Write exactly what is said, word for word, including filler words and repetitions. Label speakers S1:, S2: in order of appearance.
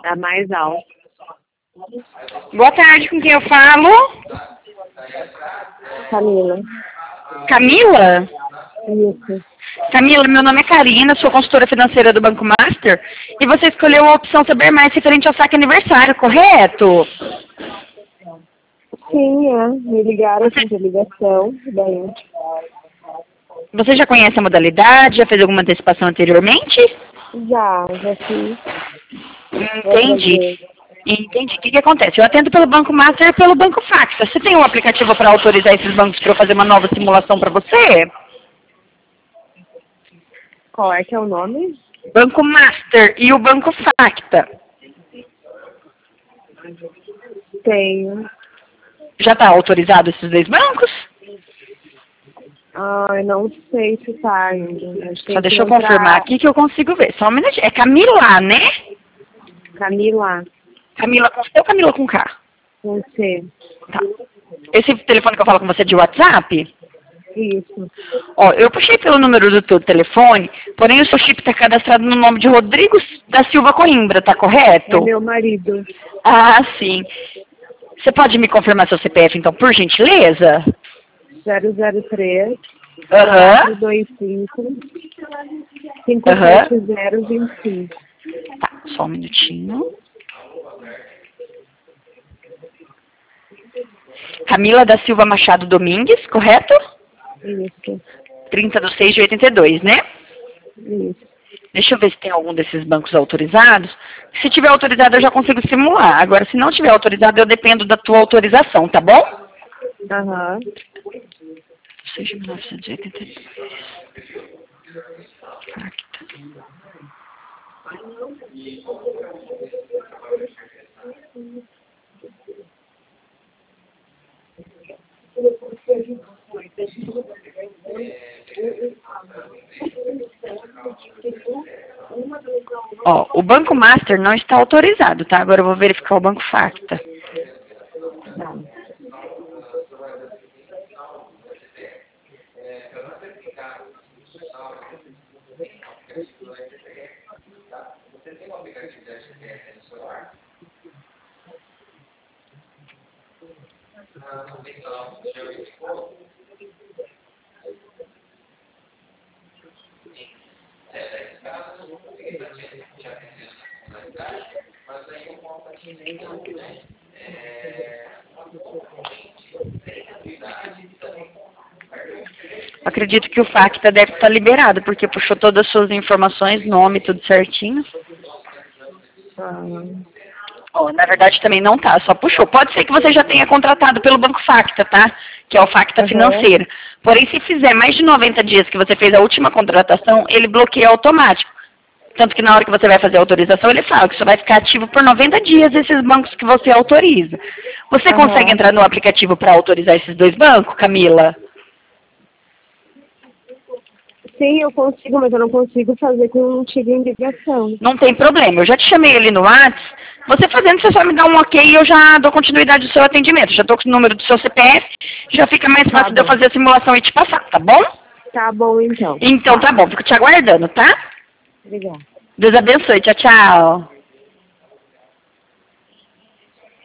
S1: A mais alta.
S2: Boa tarde, com quem eu falo?
S1: Camila.
S2: Camila?
S1: Isso.
S2: Camila, meu nome é Karina, sou consultora financeira do Banco Master e você escolheu a opção Saber Mais referente ao saque aniversário, correto?
S1: Sim, é. Me ligaram
S2: Você,
S1: com ligação. Daí.
S2: você já conhece a modalidade? Já fez alguma antecipação anteriormente?
S1: Já, já fiz.
S2: Entendi. Entendi. O que, que acontece? Eu atendo pelo Banco Master e pelo Banco Facta. Você tem um aplicativo para autorizar esses bancos para eu fazer uma nova simulação para você?
S1: Qual é que é o nome?
S2: Banco Master e o Banco Facta.
S1: Tenho.
S2: Já está autorizado esses dois bancos?
S1: Ai, não sei se tá ainda. Acho que
S2: Só
S1: tem
S2: deixa
S1: que
S2: eu confirmar
S1: entrar.
S2: aqui que eu consigo ver. Só um minutinho. É Camila, né?
S1: Camila,
S2: Camila com C ou Camila com K?
S1: com C.
S2: Tá. Esse telefone que eu falo com você é de WhatsApp?
S1: Isso.
S2: Ó, eu puxei pelo número do teu telefone, porém o seu chip está cadastrado no nome de Rodrigo da Silva Coimbra, tá correto?
S1: É meu marido.
S2: Ah, sim. Você pode me confirmar seu C P F, então, por gentileza?
S1: zero zero três,
S2: Aham.
S1: quatro dois cinco, cinco
S2: Aham.
S1: sete zero dois cinco.
S2: Tá, só um minutinho. Camila da Silva Machado Domingues, correto?
S1: Isso.
S2: trinta de seis de oitenta e dois, né?
S1: Isso.
S2: Deixa eu ver se tem algum desses bancos autorizados. Se tiver autorizado, eu já consigo simular. Agora, se não tiver autorizado, eu dependo da tua autorização, tá bom?
S1: Aham.
S2: seis de mil novecentos e oitenta e dois. Facta. Ó, o Banco Master não está autorizado, tá? Agora eu vou verificar o Banco Facta.
S1: Tá.
S2: Acredito que o Facta deve estar liberado, porque puxou todas as suas informações, nome, tudo certinho.
S1: Ah,
S2: Oh, na verdade também não tá, só puxou. Pode ser que você já tenha contratado pelo Banco Facta, tá? Que é o Facta
S1: Uhum.
S2: Financeiro. Porém, se fizer mais de noventa dias que você fez a última contratação, ele bloqueia automático. Tanto que na hora que você vai fazer a autorização, ele fala que só vai ficar ativo por noventa dias esses bancos que você autoriza. Você
S1: Uhum.
S2: consegue entrar no aplicativo para autorizar esses dois bancos, Camila?
S1: sim, eu consigo, mas eu não consigo fazer com um tiro em ligação.
S2: Não tem problema. Eu já te chamei ali no WhatsApp. Você fazendo, você só me dá um ok e eu já dou continuidade do seu atendimento. Já estou com o número do seu C P F, já fica mais
S1: Tá
S2: fácil de eu
S1: bom.
S2: fazer a simulação e te passar, tá bom?
S1: Tá bom, então.
S2: Então tá bom, fico te aguardando, tá?
S1: Obrigada.
S2: Deus abençoe, tchau, tchau.